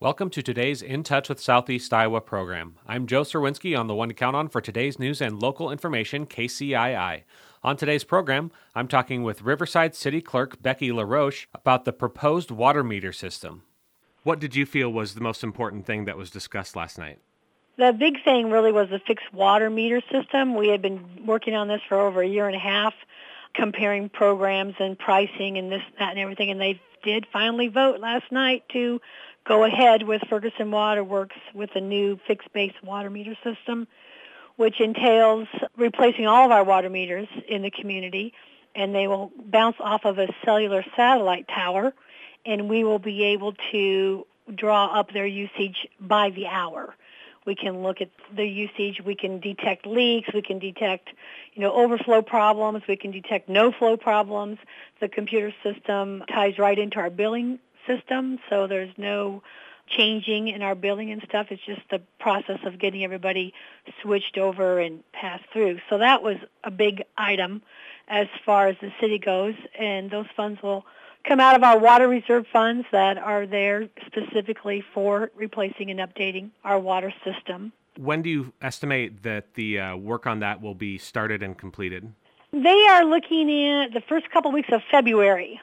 Welcome to today's In Touch with Southeast Iowa program. I'm Joe Serwinski on the one to count on for today's news and local information, KCII. On today's program, I'm talking with Riverside City Clerk Becky LaRoche about the proposed water meter system. What did you feel was the most important thing that was discussed last night? The big thing really was the fixed water meter system. We had been working on this for over a year and a half, comparing programs and pricing and this, that, and everything, and they did finally vote last night to go ahead with Ferguson Water Works with a new fixed-base water meter system, which entails replacing all of our water meters in the community, and they will bounce off of a cellular satellite tower, and we will be able to draw up their usage by the hour. We can look at the usage, we can detect leaks, we can detect, overflow problems, we can detect no-flow problems. The computer system ties right into our billing system, so there's no changing in our billing and stuff. It's just the process of getting everybody switched over and passed through. So that was a big item as far as the city goes, and those funds will come out of our water reserve funds that are there specifically for replacing and updating our water system. When do you estimate that the work on that will be started and completed? They are looking at the first couple weeks of February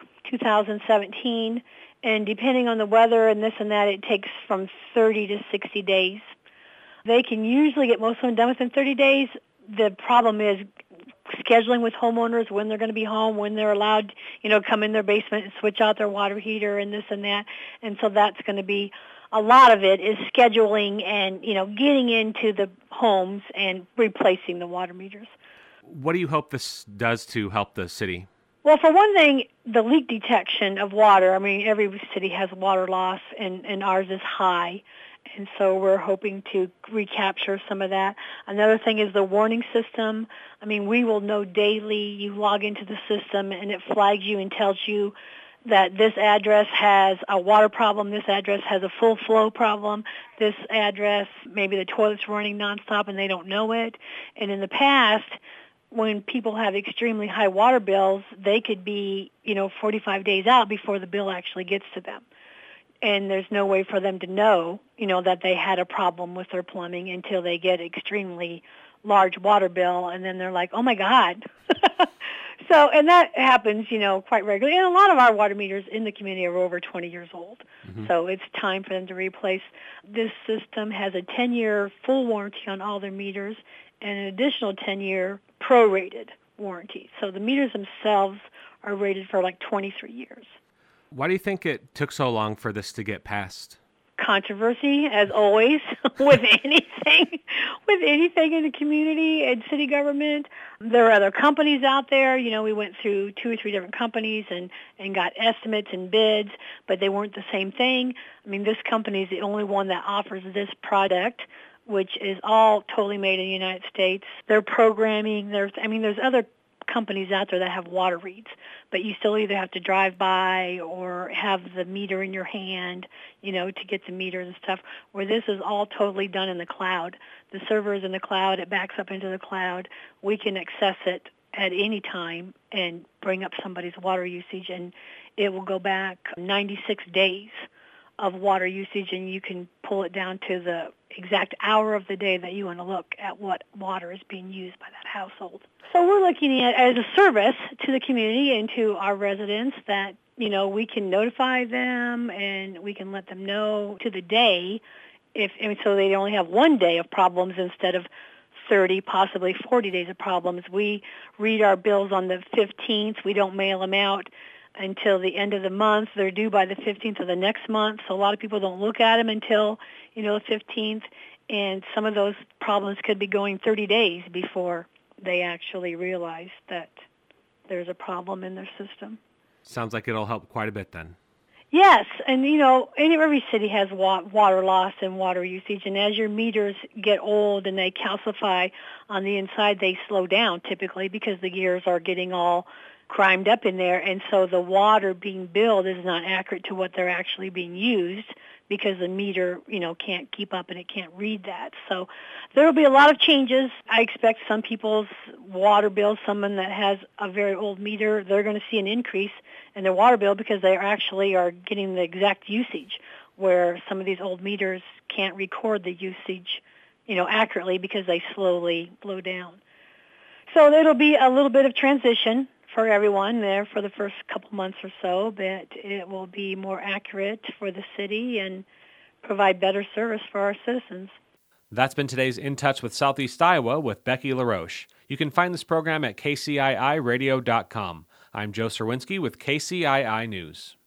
2017, and depending on the weather and this and that, it takes from 30 to 60 days. They can usually get most of them done within 30 days. The problem is scheduling with homeowners when they're going to be home, when they're allowed, come in their basement and switch out their water heater and this and that. And so that's going to be, a lot of it is scheduling and, getting into the homes and replacing the water meters. What do you hope this does to help the city? Well, for one thing, the leak detection of water, every city has water loss, and ours is high. And so we're hoping to recapture some of that. Another thing is the warning system. We will know daily. You log into the system, and it flags you and tells you that this address has a water problem, this address has a full flow problem, this address, maybe the toilet's running nonstop and they don't know it. And in the past, when people have extremely high water bills, they could be, 45 days out before the bill actually gets to them. And there's no way for them to know, that they had a problem with their plumbing until they get extremely large water bill, and then they're like, oh my God. So, and that happens, quite regularly. And a lot of our water meters in the community are over 20 years old. Mm-hmm. So it's time for them to replace. This system has a 10-year full warranty on all their meters and an additional 10-year prorated warranty. So the meters themselves are rated for like 23 years. Why do you think it took so long for this to get passed? Controversy, as always, with anything in the community and city government. There are other companies out there. We went through 2 or 3 different companies and got estimates and bids, but they weren't the same thing. This company is the only one that offers this product, which is all totally made in the United States. Their programming, there's other companies out there that have water reads, but you still either have to drive by or have the meter in your hand, to get the meter and stuff, where this is all totally done in the cloud. The server is in the cloud. It backs up into the cloud. We can access it at any time and bring up somebody's water usage, and it will go back 96 days of water usage, and you can pull it down to the exact hour of the day that you want to look at what water is being used by that household. So we're looking at it as a service to the community and to our residents that, we can notify them and we can let them know to the day so they only have one day of problems instead of 30, possibly 40 days of problems. We read our bills on the 15th. We don't mail them out until the end of the month. They're due by the 15th of the next month, so a lot of people don't look at them until, the 15th, and some of those problems could be going 30 days before they actually realize that there's a problem in their system. Sounds like it'll help quite a bit then. Yes, and every city has water loss and water usage, and as your meters get old and they calcify on the inside, they slow down typically because the gears are getting all crimed up in there, and so the water being billed is not accurate to what they're actually being used because the meter, can't keep up and it can't read that. So there will be a lot of changes. I expect some people's water bills, someone that has a very old meter, they're going to see an increase in their water bill because they actually are getting the exact usage. where some of these old meters can't record the usage, accurately because they slowly blow down. So it'll be a little bit of transition for everyone there for the first couple months or so, but it will be more accurate for the city and provide better service for our citizens. That's been today's In Touch with Southeast Iowa with Becky LaRoche. You can find this program at kciiradio.com. I'm Joe Serwinski with KCII News.